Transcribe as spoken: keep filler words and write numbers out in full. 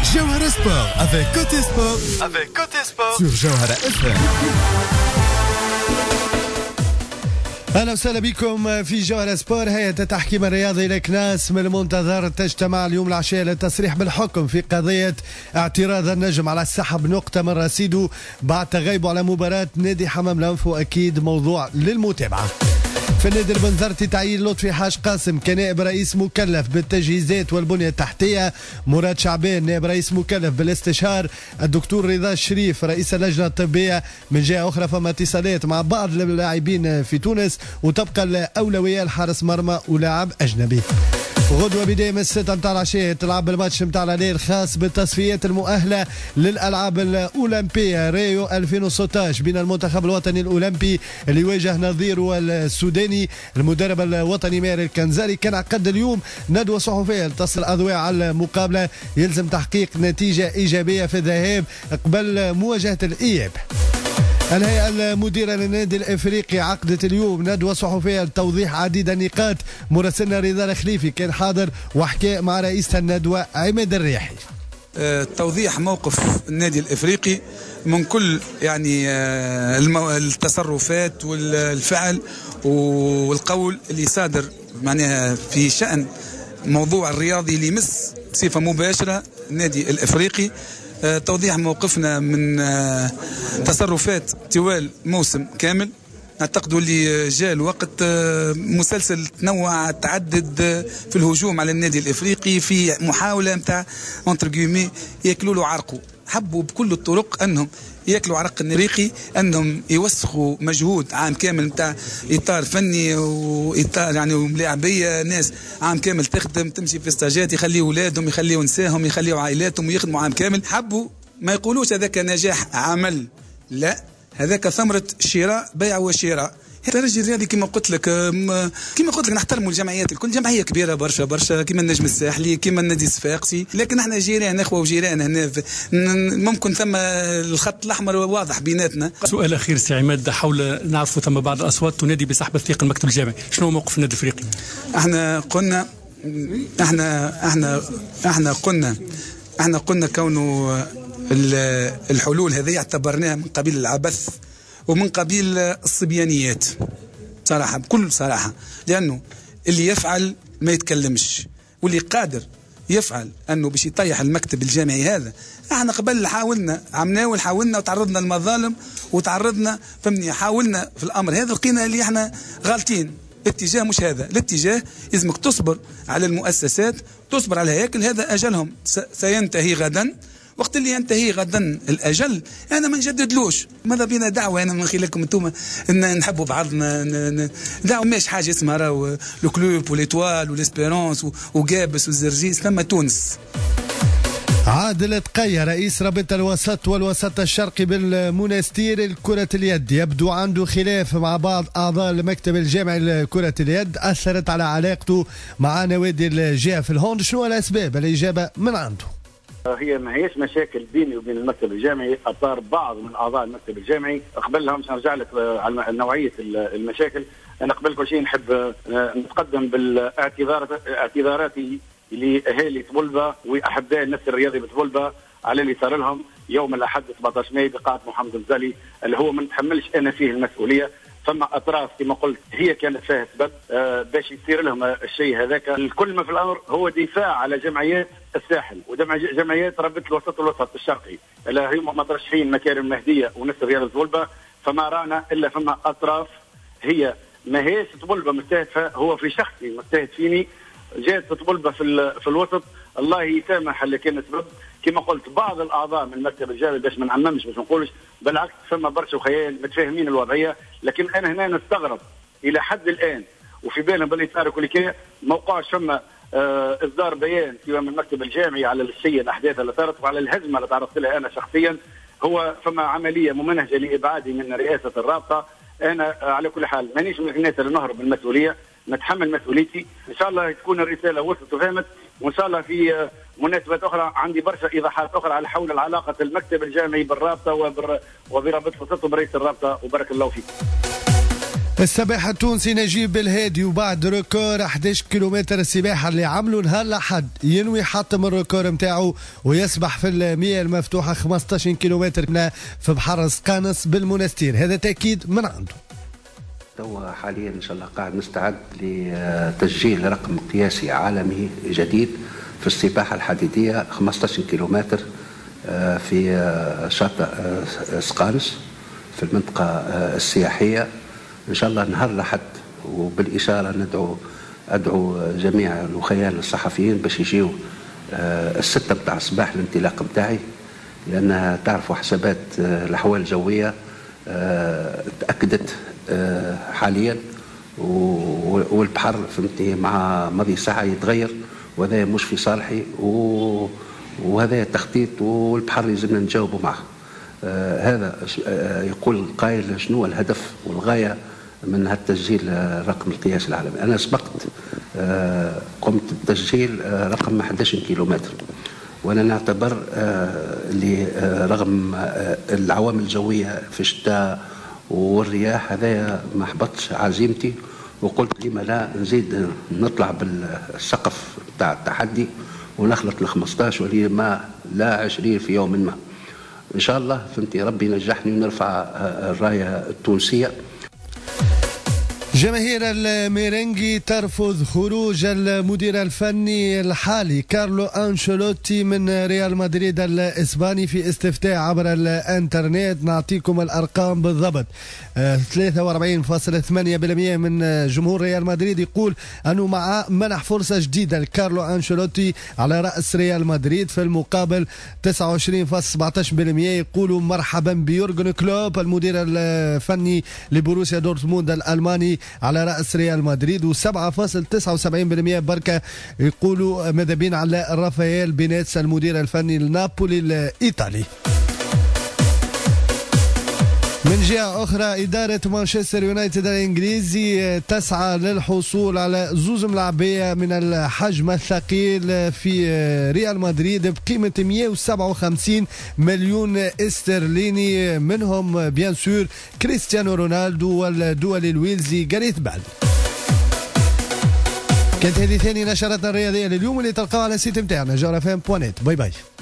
Jawhara Sport avec Côté Sport, avec Côté Sport sur Jawhara اف ام. اهلا وسهلا بكم في جوهرة سبور. هيئة التحكيم الرياضي لكناس من المنتظر تجتمع اليوم العشية للتصريح بالحكم في قضية اعتراض النجم على سحب نقطة من رصيده بعد تغيبه على مباراة نادي حمام الأنف، وأكيد موضوع للمتابعة. في النادي البنزرتي تعيين لطفي حاج قاسم كنائب رئيس مكلف بالتجهيزات والبنية التحتية، مراد شعبان نائب رئيس مكلف بالاستشهار، الدكتور رضا الشريف رئيس اللجنة الطبية. من جهة أخرى فما اتصالات مع بعض اللاعبين في تونس، وتبقى الأولوية لحارس مرمى ولاعب أجنبي. غدوة بداية من الستة متاع العشية تلعب الماتش متاع الليل الخاص بالتصفيات المؤهلة للألعاب الأولمبية ريو ألفين وستة عشر بين المنتخب الوطني الأولمبي اللي يواجه نظيره السوداني المدرب الوطني ماهر الكنزاري. كان عقد اليوم ندوة صحفية لتصل الأضواء على المقابلة، يلزم تحقيق نتيجة إيجابية في الذهاب قبل مواجهة الإياب. الهيئة المديرة للنادي الافريقي عقدت اليوم ندوة صحفية لتوضيح عديد النقاط. مراسلنا رضا الخليفي كان حاضر وحكى مع رئيس الندوة عماد الرياحي. توضيح موقف النادي الافريقي من كل يعني التصرفات والفعل والقول اللي صادر معناها في شأن موضوع الرياضي اللي يمس بصفة مباشرة النادي الافريقي. توضيح موقفنا من تصرفات طوال موسم كامل. نعتقد اللي جاء الوقت مسلسل تنوع تعدد في الهجوم على النادي الافريقي في محاوله نتاع اونتر جيمي ياكلوا له عرقه. حبوا بكل الطرق انهم ياكلوا عرق الافريقي، انهم يوسخوا مجهود عام كامل نتاع اطار فني واطار يعني ولاعبيه، ناس عام كامل تخدم تمشي في ستاجات، يخليوا اولادهم يخليوا نساهم يخليوا عائلاتهم ويخدموا عام كامل. حبوا ما يقولوش هذاك نجاح عمل، لا هذاك ثمره شراء بيع وشراء. الترجي الرياضي كما قلت لك كما قلت لك نحترموا الجمعيات الكل، جمعيه كبيره برشا برشا كما النجم الساحلي كما النادي الصفاقسي، لكن احنا جيران اخوه وجيران هنا ممكن ثم الخط الاحمر واضح بيناتنا. سؤال اخير سي عماد، حول نعرفوا ثم بعض الاصوات تنادي بسحب الثقه المكتب الجامعي، شنو موقف النادي الافريقي؟ احنا قلنا احنا احنا احنا قلنا احنا قلنا كونه الحلول هذه اعتبرناها من قبيل العبث ومن قبيل الصبيانيات صراحة، بكل صراحة، لأنه اللي يفعل ما يتكلمش، واللي قادر يفعل أنه باش يطيح المكتب الجامعي هذا. احنا قبل حاولنا عمناه وحاولنا وتعرضنا للمظالم وتعرضنا فهمني حاولنا في الأمر هذا، لقينا اللي احنا غالطين. الاتجاه مش هذا الاتجاه، لازمك تصبر على المؤسسات، تصبر على هياكل، هذا أجلهم سينتهي غدا. وقت اللي ينتهي غدا الأجل أنا ما نجددلوش. ماذا بينا دعوة أنا من خلالكم أنتم إن نحبوا بعضنا، دعوة ماش حاجة اسمها راهو لو كلوب والإتوال والإسبيرونس وجابس والزرجيس لما تونس. عادل تقيا رئيس رابطة الوسط والوسط الشرقي بالمنستير لكرة اليد يبدو عنده خلاف مع بعض أعضاء المكتب الجامعي لكرة اليد أثرت على علاقته مع نوادي الجهة في الهوند. شنو الأسباب؟ الإجابة من عنده. هي ما هيش مشاكل بيني وبين المكتب الجامعي، اثار بعض من اعضاء المكتب الجامعي قبلها. مش نرجع لك على نوعيه المشاكل. انا قبل كل شيء نحب نتقدم بالاعتذار اعتذاراتي لاهالي طبلبه واحباء النفس الرياضي بطبلبه على اللي صار لهم يوم الاحد سبعة عشر ماي بقاعه محمد الغزالي، اللي هو ما نتحملش انا فيه المسؤوليه. ثم اطراف كما قلت هي كانت فيها سبب آه باش يصير لهم الشيء هذاك. الكل ما في الامر هو دفاع على جمعيات الساحل وجمعيات رابطه الوسط والوسط الشرقي اللي هم مترشحين مكارم المهديه ونفس الرياضه طبلبه. فما رانا الا فما اطراف هي ما هيش طبلبه مستهدفه، هو في شخصي مستهدف فيني. جات طبلبه في في الوسط الله يسامح اللي كان سبب كما قلت بعض الاعضاء من المكتب الجامعي، باش ما نعممش باش ما نقولش، بالعكس فما برشا وخيال متفاهمين الوضعيه. لكن انا هنا نستغرب الى حد الان وفي بالهم بالاطار كل كي ما وقعش فما آه اصدار بيان سواء من المكتب الجامعي على الشيء الاحداث اللي صارت وعلى الهزمه اللي تعرضت لها انا شخصيا. هو فما عمليه ممنهجه لابعادي من رئاسه الرابطه. انا آه على كل حال مانيش من الناس اللي نهرب من المسؤوليه، نتحمل مسؤوليتي. ان شاء الله تكون الرساله وصلت وفهمت، وان شاء الله في آه مناسبات اخرى عندي برشا ايضاحات اخرى على حول العلاقه المكتب الجامعي بالرابطه وبرابطه الوسط وبرئيس الرابطه. وبارك الله فيكم. السباح التونسي نجيب بالهادي وبعد ريكور أحد عشر كيلومتر السباحة اللي عملوا نهار الأحد ينوي حطم الريكور متاعه ويسبح في المياه المفتوحة خمسة عشر كيلومتر في بحر سقانس بالمنستير. هذا تأكيد من عنده. توا حاليا ان شاء الله قاعد نستعد لتسجيل رقم قياسي عالمي جديد في السباحة الحديدية خمسة عشر كيلومتر في شاطئ سقانس في المنطقة السياحية إن شاء الله نهار الأحد. وبالإشارة ندعو أدعو جميع الأخيان الصحفيين باش يجيو الستة بتاع الصباح الانطلاق بتاعي، لأن تعرفوا حسابات الأحوال الجوية تأكدت حاليا والبحر فهمتني مع مضي ساعة يتغير، وهذا مش في صالحي وهذا التخطيط والبحر لازمنا نجاوبوا معه. آه هذا آه يقول القائل شنو الهدف والغاية من هذا التسجيل آه رقم القياس العالمي. أنا سبقت آه قمت بتسجيل آه رقم أحد عشر كيلومتر، وأنا نعتبر آه اللي آه رغم آه العوامل الجوية في الشتاء والرياح هذا ما حبطش عزيمتي، وقلت لما لا نزيد نطلع بالسقف بتاع التحدي ونخلط ل خمسة عشر ولما لا عشرين في يوم ما. إن شاء الله فهمتي ربي ينجحني ونرفع الراية التونسية. جماهير الميرينجي ترفض خروج المدير الفني الحالي كارلو أنشيلوتي من ريال مدريد الإسباني في استفتاء عبر الانترنت. نعطيكم الأرقام بالضبط. ثلاثة وأربعين فاصلة ثمانية بالمئة من جمهور ريال مدريد يقول أنه مع منح فرصة جديدة لكارلو أنشيلوتي على رأس ريال مدريد. في المقابل تسعة وعشرين فاصلة سبعة عشر بالمئة يقولوا مرحبا بيورجن كلوب المدير الفني لبروسيا دورتموند الألماني على رأس ريال مدريد، وسبعة فاصلة تسعة وسبعين بالمئة بركة يقولوا مذابين على رافائيل بينيتس المدير الفني لنابولي الإيطالي. من جهة أخرى إدارة مانشستر يونايتد الإنجليزي تسعى للحصول على زوز ملاعبية من الحجم الثقيل في ريال مدريد بقيمة مئة وسبعة وخمسين مليون استرليني، منهم بيان سور كريستيانو رونالدو والدولي الويلزي غاريث بيل. كانت هذه ثاني نشرتنا الرياضية لليوم اللي تلقاها على السيت متاعنا جوهر اف ام دوت نت. باي باي.